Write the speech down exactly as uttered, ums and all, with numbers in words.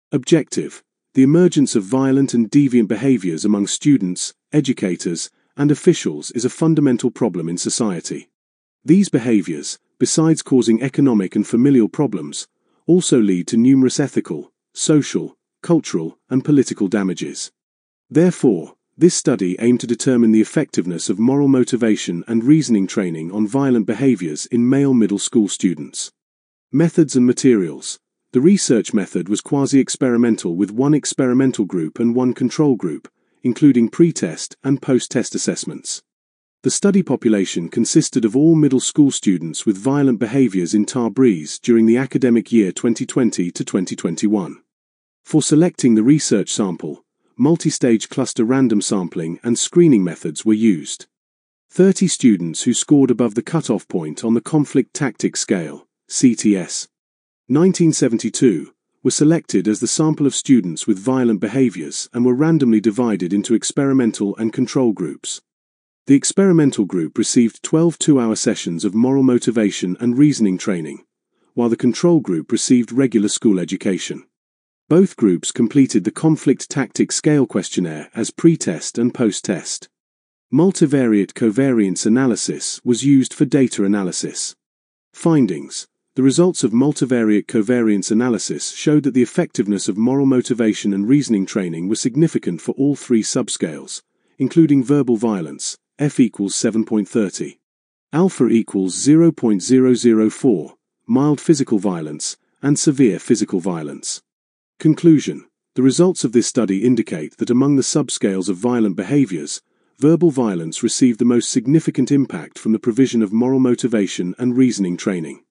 Objective: the emergence of violent and deviant behaviors among students, educators, and officials is a fundamental problem in society. These behaviors, besides causing economic and familial problems, also lead to numerous ethical, social, cultural, and political damages. Therefore, this study aimed to determine the effectiveness of moral motivation and reasoning training on violent behaviors in male middle school students. Methods and materials. The research method was quasi-experimental with one experimental group and one control group, including pre-test and post-test assessments. The study population consisted of all middle school students with violent behaviors in Tabriz during the academic year twenty twenty to twenty twenty-one. For selecting the research sample, multi-stage cluster random sampling and screening methods were used. thirty students who scored above the cutoff point on the Conflict Tactics Scale, C T S, nineteen seventy-two, were selected as the sample of students with violent behaviors and were randomly divided into experimental and control groups. The experimental group received twelve two-hour sessions of moral motivation and reasoning training, while the control group received regular school education. Both groups completed the Conflict Tactics Scale questionnaire as pre-test and post-test. Multivariate covariance analysis was used for data analysis. Findings. The results of multivariate covariance analysis showed that the effectiveness of moral motivation and reasoning training was significant for all three subscales, including verbal violence, F equals seven point three zero, alpha equals zero point zero zero four, mild physical violence, and severe physical violence. Conclusion. The results of this study indicate that among the subscales of violent behaviors, verbal violence received the most significant impact from the provision of moral motivation and reasoning training.